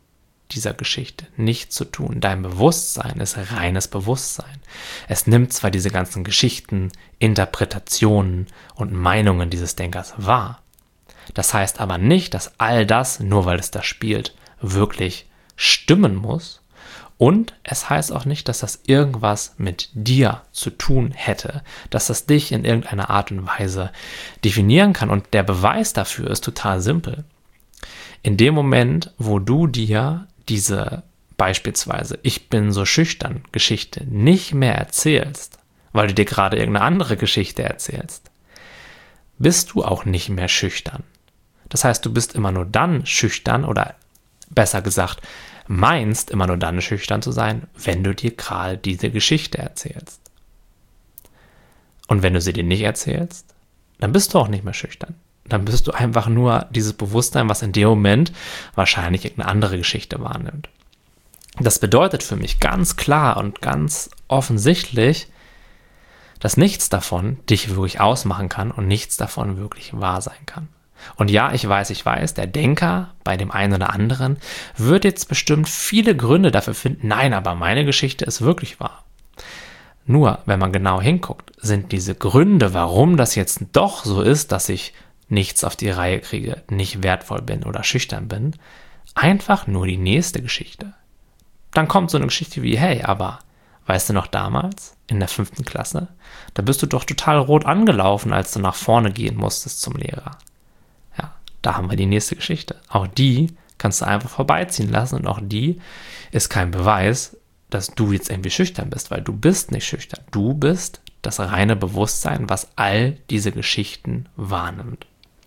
dieser Geschichte nichts zu tun. Dein Bewusstsein ist reines Bewusstsein. Es nimmt zwar diese ganzen Geschichten, Interpretationen und Meinungen dieses Denkers wahr. Das heißt aber nicht, dass all das, nur weil es da spielt, wirklich stimmen muss. Und es heißt auch nicht, dass das irgendwas mit dir zu tun hätte, dass das dich in irgendeiner Art und Weise definieren kann. Und der Beweis dafür ist total simpel. In dem Moment, wo du dir diese beispielsweise "Ich bin so schüchtern" Geschichte nicht mehr erzählst, weil du dir gerade irgendeine andere Geschichte erzählst, bist du auch nicht mehr schüchtern. Das heißt, du bist immer nur dann schüchtern oder besser gesagt, meinst immer nur dann schüchtern zu sein, wenn du dir gerade diese Geschichte erzählst. Und wenn du sie dir nicht erzählst, dann bist du auch nicht mehr schüchtern. Dann bist du einfach nur dieses Bewusstsein, was in dem Moment wahrscheinlich irgendeine andere Geschichte wahrnimmt. Das bedeutet für mich ganz klar und ganz offensichtlich, dass nichts davon dich wirklich ausmachen kann und nichts davon wirklich wahr sein kann. Und ja, ich weiß, ich weiß, der Denker bei dem einen oder anderen wird jetzt bestimmt viele Gründe dafür finden, nein, aber meine Geschichte ist wirklich wahr. Nur, wenn man genau hinguckt, sind diese Gründe, warum das jetzt doch so ist, dass ich nichts auf die Reihe kriege, nicht wertvoll bin oder schüchtern bin, einfach nur die nächste Geschichte. Dann kommt so eine Geschichte wie, hey, aber weißt du noch damals, in der fünften Klasse, da bist du doch total rot angelaufen, als du nach vorne gehen musstest zum Lehrer. Da haben wir die nächste Geschichte. Auch die kannst du einfach vorbeiziehen lassen und auch die ist kein Beweis, dass du jetzt irgendwie schüchtern bist, weil du bist nicht schüchtern. Du bist das reine Bewusstsein, was all diese Geschichten wahrnimmt.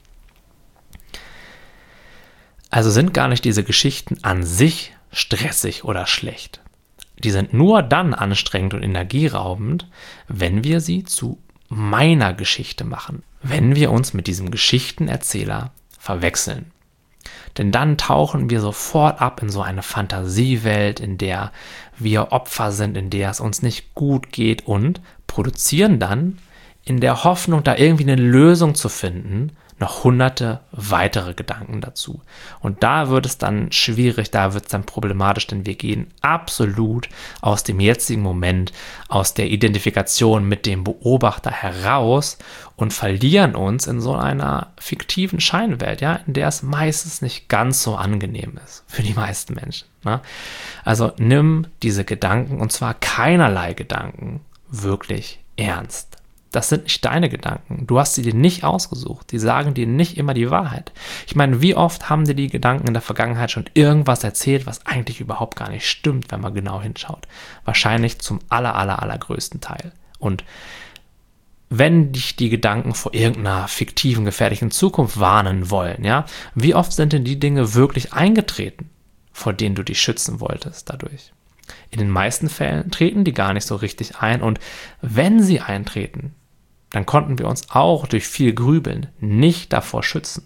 Also sind gar nicht diese Geschichten an sich stressig oder schlecht. Die sind nur dann anstrengend und energieraubend, wenn wir sie zu meiner Geschichte machen. Wenn wir uns mit diesem Geschichtenerzähler verwechseln. Denn dann tauchen wir sofort ab in so eine Fantasiewelt, in der wir Opfer sind, in der es uns nicht gut geht und produzieren dann in der Hoffnung, da irgendwie eine Lösung zu finden, noch hunderte weitere Gedanken dazu. Und da wird es dann schwierig, da wird es dann problematisch, denn wir gehen absolut aus dem jetzigen Moment, aus der Identifikation mit dem Beobachter heraus und verlieren uns in so einer fiktiven Scheinwelt, ja, in der es meistens nicht ganz so angenehm ist für die meisten Menschen. Ne? Also nimm diese Gedanken, und zwar keinerlei Gedanken, wirklich ernst. Das sind nicht deine Gedanken. Du hast sie dir nicht ausgesucht. Die sagen dir nicht immer die Wahrheit. Ich meine, wie oft haben dir die Gedanken in der Vergangenheit schon irgendwas erzählt, was eigentlich überhaupt gar nicht stimmt, wenn man genau hinschaut? Wahrscheinlich zum aller, aller, allergrößten Teil. Und wenn dich die Gedanken vor irgendeiner fiktiven, gefährlichen Zukunft warnen wollen, ja, wie oft sind denn die Dinge wirklich eingetreten, vor denen du dich schützen wolltest dadurch? In den meisten Fällen treten die gar nicht so richtig ein. Und wenn sie eintreten, dann konnten wir uns auch durch viel Grübeln nicht davor schützen.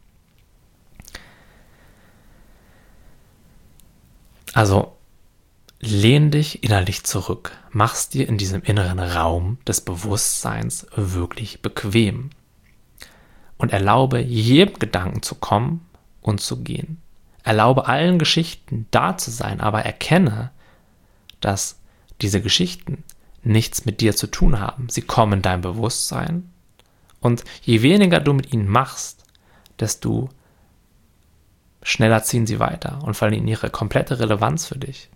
Also lehn dich innerlich zurück, mach's dir in diesem inneren Raum des Bewusstseins wirklich bequem und erlaube jedem Gedanken zu kommen und zu gehen. Erlaube allen Geschichten da zu sein, aber erkenne, dass diese Geschichten nichts mit dir zu tun haben. Sie kommen in dein Bewusstsein und je weniger du mit ihnen machst, desto schneller ziehen sie weiter und verlieren ihre komplette Relevanz für dich.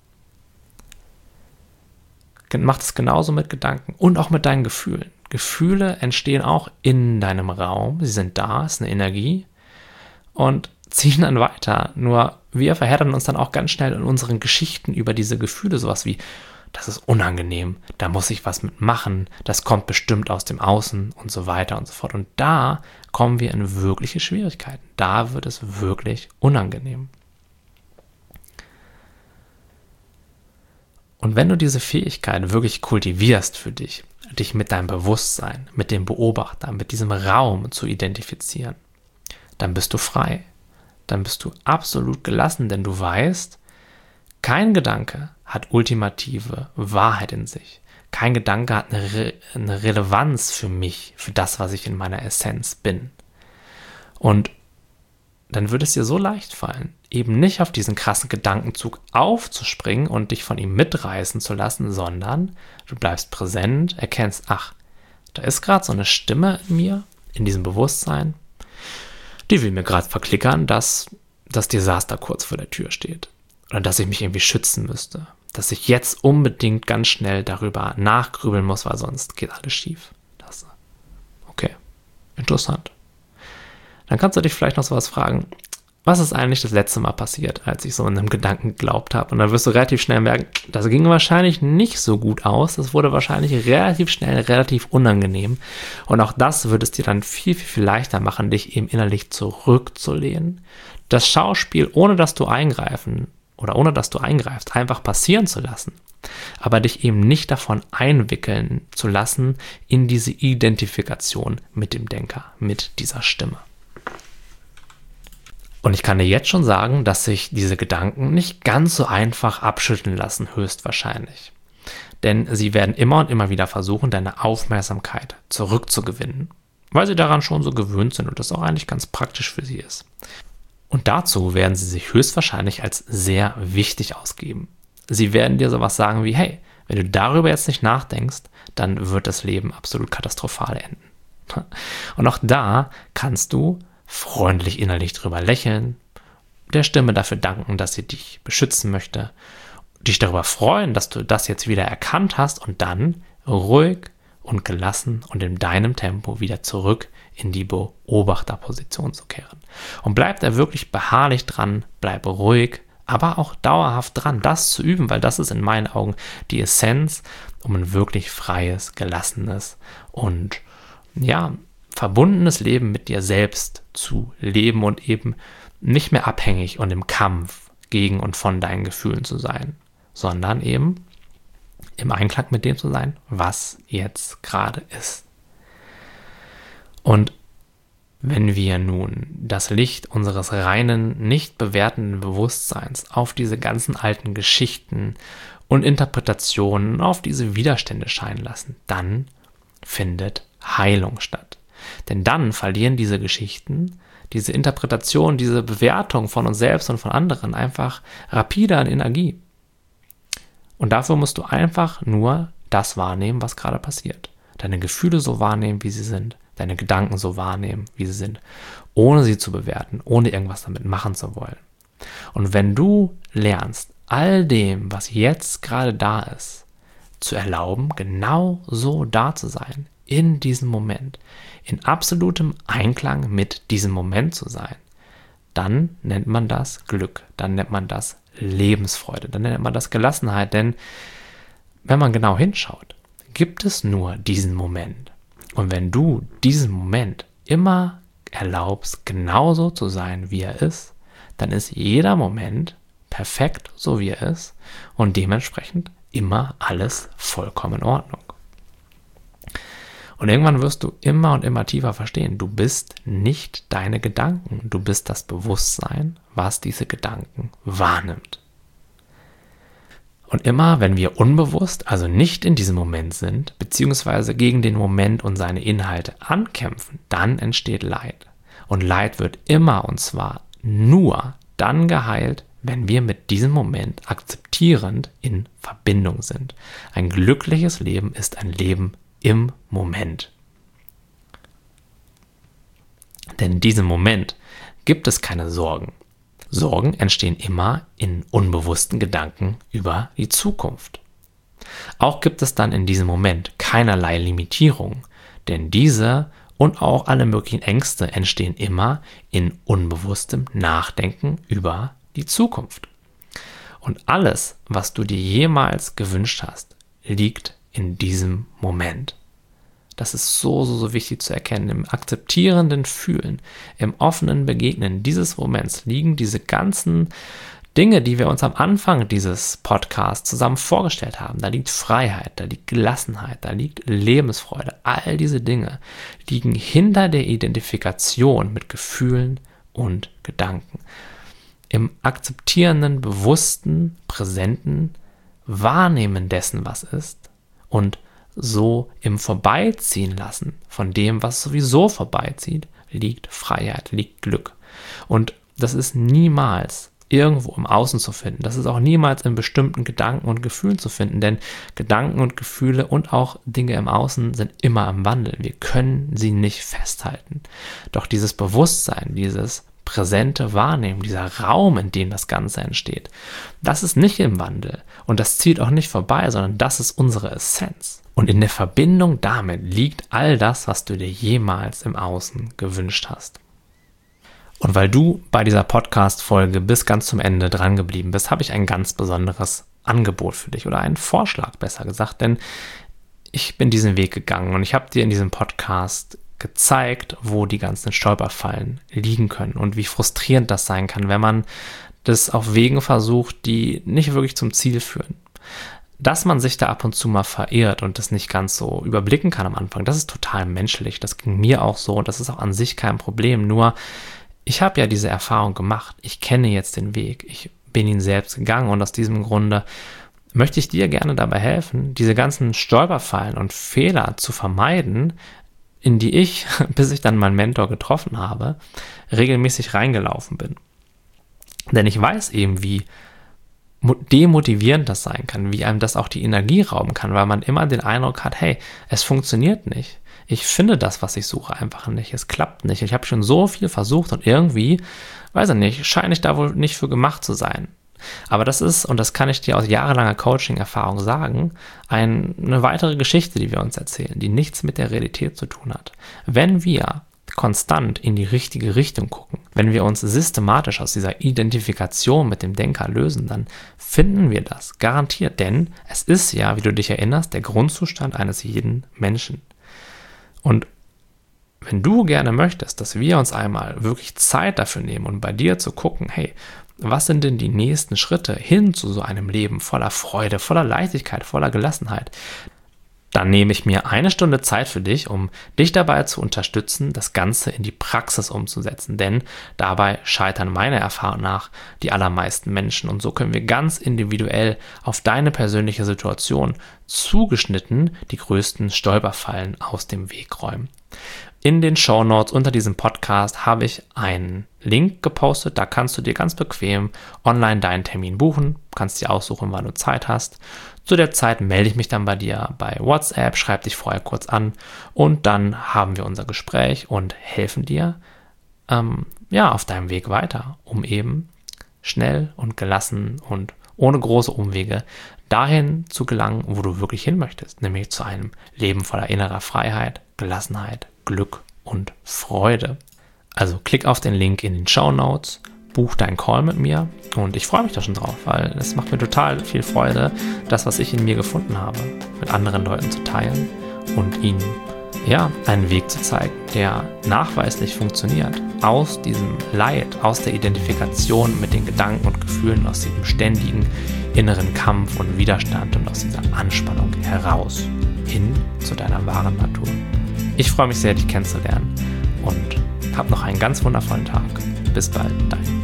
Mach das genauso mit Gedanken und auch mit deinen Gefühlen. Gefühle entstehen auch in deinem Raum, sie sind da, es ist eine Energie und ziehen dann weiter. Nur wir verheddern uns dann auch ganz schnell in unseren Geschichten über diese Gefühle, sowas wie, das ist unangenehm, da muss ich was mitmachen, das kommt bestimmt aus dem Außen und so weiter und so fort. Und da kommen wir in wirkliche Schwierigkeiten. Da wird es wirklich unangenehm. Und wenn du diese Fähigkeit wirklich kultivierst für dich, dich mit deinem Bewusstsein, mit dem Beobachter, mit diesem Raum zu identifizieren, dann bist du frei. Dann bist du absolut gelassen, denn du weißt, kein Gedanke hat ultimative Wahrheit in sich. Kein Gedanke hat eine, Re- eine Relevanz für mich, für das, was ich in meiner Essenz bin. Und dann würde es dir so leicht fallen, eben nicht auf diesen krassen Gedankenzug aufzuspringen und dich von ihm mitreißen zu lassen, sondern du bleibst präsent, erkennst, ach, da ist gerade so eine Stimme in mir, in diesem Bewusstsein, die will mir gerade verklickern, dass das Desaster kurz vor der Tür steht oder dass ich mich irgendwie schützen müsste, dass ich jetzt unbedingt ganz schnell darüber nachgrübeln muss, weil sonst geht alles schief. Das, okay, interessant. Dann kannst du dich vielleicht noch sowas fragen, was ist eigentlich das letzte Mal passiert, als ich so in einem Gedanken geglaubt habe? Und dann wirst du relativ schnell merken, das ging wahrscheinlich nicht so gut aus. Das wurde wahrscheinlich relativ schnell, relativ unangenehm. Und auch das würde es dir dann viel, viel, viel leichter machen, dich eben innerlich zurückzulehnen. Das Schauspiel, ohne dass du eingreifen oder ohne dass du eingreifst, einfach passieren zu lassen. Aber dich eben nicht davon einwickeln zu lassen in diese Identifikation mit dem Denker, mit dieser Stimme. Und ich kann dir jetzt schon sagen, dass sich diese Gedanken nicht ganz so einfach abschütteln lassen, höchstwahrscheinlich. Denn sie werden immer und immer wieder versuchen, deine Aufmerksamkeit zurückzugewinnen, weil sie daran schon so gewöhnt sind und das auch eigentlich ganz praktisch für sie ist. Und dazu werden sie sich höchstwahrscheinlich als sehr wichtig ausgeben. Sie werden dir sowas sagen wie, hey, wenn du darüber jetzt nicht nachdenkst, dann wird das Leben absolut katastrophal enden. Und auch da kannst du freundlich innerlich drüber lächeln, der Stimme dafür danken, dass sie dich beschützen möchte, dich darüber freuen, dass du das jetzt wieder erkannt hast und dann ruhig und gelassen und in deinem Tempo wieder zurück in die Beobachterposition zu kehren. Und bleib da wirklich beharrlich dran, bleib ruhig, aber auch dauerhaft dran, das zu üben, weil das ist in meinen Augen die Essenz, um ein wirklich freies, gelassenes und ja, verbundenes Leben mit dir selbst zu leben und eben nicht mehr abhängig und im Kampf gegen und von deinen Gefühlen zu sein, sondern eben im Einklang mit dem zu sein, was jetzt gerade ist. Und wenn wir nun das Licht unseres reinen, nicht bewertenden Bewusstseins auf diese ganzen alten Geschichten und Interpretationen, auf diese Widerstände scheinen lassen, dann findet Heilung statt. Denn dann verlieren diese Geschichten, diese Interpretation, diese Bewertung von uns selbst und von anderen einfach rapide an Energie. Und dafür musst du einfach nur das wahrnehmen, was gerade passiert. Deine Gefühle so wahrnehmen, wie sie sind. Deine Gedanken so wahrnehmen, wie sie sind. Ohne sie zu bewerten, ohne irgendwas damit machen zu wollen. Und wenn du lernst, all dem, was jetzt gerade da ist, zu erlauben, genau so da zu sein, in diesem Moment, in absolutem Einklang mit diesem Moment zu sein, dann nennt man das Glück, dann nennt man das Lebensfreude, dann nennt man das Gelassenheit, denn wenn man genau hinschaut, gibt es nur diesen Moment. Und wenn du diesen Moment immer erlaubst, genauso zu sein, wie er ist, dann ist jeder Moment perfekt, so wie er ist und dementsprechend immer alles vollkommen in Ordnung. Und irgendwann wirst du immer und immer tiefer verstehen, du bist nicht deine Gedanken, du bist das Bewusstsein, was diese Gedanken wahrnimmt. Und immer, wenn wir unbewusst, also nicht in diesem Moment sind, beziehungsweise gegen den Moment und seine Inhalte ankämpfen, dann entsteht Leid. Und Leid wird immer, und zwar nur dann geheilt, wenn wir mit diesem Moment akzeptierend in Verbindung sind. Ein glückliches Leben ist ein Leben im Moment. Denn in diesem Moment gibt es keine Sorgen. Sorgen entstehen immer in unbewussten Gedanken über die Zukunft. Auch gibt es dann in diesem Moment keinerlei Limitierung, denn diese und auch alle möglichen Ängste entstehen immer in unbewusstem Nachdenken über die Zukunft. Und alles, was du dir jemals gewünscht hast, liegt in diesem Moment. Das ist so, so, so wichtig zu erkennen. Im akzeptierenden Fühlen, im offenen Begegnen dieses Moments liegen diese ganzen Dinge, die wir uns am Anfang dieses Podcasts zusammen vorgestellt haben. Da liegt Freiheit, da liegt Gelassenheit, da liegt Lebensfreude. All diese Dinge liegen hinter der Identifikation mit Gefühlen und Gedanken. Im akzeptierenden, bewussten, präsenten Wahrnehmen dessen, was ist und so im Vorbeiziehen lassen von dem, was sowieso vorbeizieht, liegt Freiheit, liegt Glück. Und das ist niemals irgendwo im Außen zu finden. Das ist auch niemals in bestimmten Gedanken und Gefühlen zu finden, denn Gedanken und Gefühle und auch Dinge im Außen sind immer im Wandel. Wir können sie nicht festhalten. Doch dieses Bewusstsein, dieses präsente Wahrnehmen, dieser Raum, in dem das Ganze entsteht, das ist nicht im Wandel und das zieht auch nicht vorbei, sondern das ist unsere Essenz. Und in der Verbindung damit liegt all das, was du dir jemals im Außen gewünscht hast. Und weil du bei dieser Podcast-Folge bis ganz zum Ende dran geblieben bist, habe ich ein ganz besonderes Angebot für dich oder einen Vorschlag, besser gesagt, denn ich bin diesen Weg gegangen und ich habe dir in diesem Podcast gezeigt, wo die ganzen Stolperfallen liegen können und wie frustrierend das sein kann, wenn man das auf Wegen versucht, die nicht wirklich zum Ziel führen. Dass man sich da ab und zu mal verirrt und das nicht ganz so überblicken kann am Anfang, das ist total menschlich. Das ging mir auch so und das ist auch an sich kein Problem. Nur ich habe ja diese Erfahrung gemacht. Ich kenne jetzt den Weg. Ich bin ihn selbst gegangen und aus diesem Grunde möchte ich dir gerne dabei helfen, diese ganzen Stolperfallen und Fehler zu vermeiden, in die ich, bis ich dann meinen Mentor getroffen habe, regelmäßig reingelaufen bin. Denn ich weiß eben, wie demotivierend das sein kann, wie einem das auch die Energie rauben kann, weil man immer den Eindruck hat, hey, es funktioniert nicht. Ich finde das, was ich suche, einfach nicht. Es klappt nicht. Ich habe schon so viel versucht und irgendwie, weiß ich nicht, scheine ich da wohl nicht für gemacht zu sein. Aber das ist, und das kann ich dir aus jahrelanger Coaching-Erfahrung sagen, ein, eine weitere Geschichte, die wir uns erzählen, die nichts mit der Realität zu tun hat. Wenn wir konstant in die richtige Richtung gucken, wenn wir uns systematisch aus dieser Identifikation mit dem Denker lösen, dann finden wir das garantiert. Denn es ist ja, wie du dich erinnerst, der Grundzustand eines jeden Menschen. Und wenn du gerne möchtest, dass wir uns einmal wirklich Zeit dafür nehmen und bei dir zu gucken, hey, was sind denn die nächsten Schritte hin zu so einem Leben voller Freude, voller Leichtigkeit, voller Gelassenheit, dann nehme ich mir eine Stunde Zeit für dich, um dich dabei zu unterstützen, das Ganze in die Praxis umzusetzen. Denn dabei scheitern meiner Erfahrung nach die allermeisten Menschen. Und so können wir ganz individuell auf deine persönliche Situation zugeschnitten die größten Stolperfallen aus dem Weg räumen. In den Shownotes unter diesem Podcast habe ich einen Link gepostet, da kannst du dir ganz bequem online deinen Termin buchen, kannst dir aussuchen, wann du Zeit hast. Zu der Zeit melde ich mich dann bei dir bei WhatsApp, schreib dich vorher kurz an und dann haben wir unser Gespräch und helfen dir ähm, ja, auf deinem Weg weiter, um eben schnell und gelassen und ohne große Umwege dahin zu gelangen, wo du wirklich hin möchtest, nämlich zu einem Leben voller innerer Freiheit, Gelassenheit, Glück und Freude. Also klick auf den Link in den Shownotes, buch deinen Call mit mir und ich freue mich da schon drauf, weil es macht mir total viel Freude, das, was ich in mir gefunden habe, mit anderen Leuten zu teilen und ihnen ja, einen Weg zu zeigen, der nachweislich funktioniert, aus diesem Leid, aus der Identifikation mit den Gedanken und Gefühlen, aus diesem ständigen inneren Kampf und Widerstand und aus dieser Anspannung heraus, hin zu deiner wahren Natur. Ich freue mich sehr, dich kennenzulernen und hab noch einen ganz wundervollen Tag. Bis bald, dein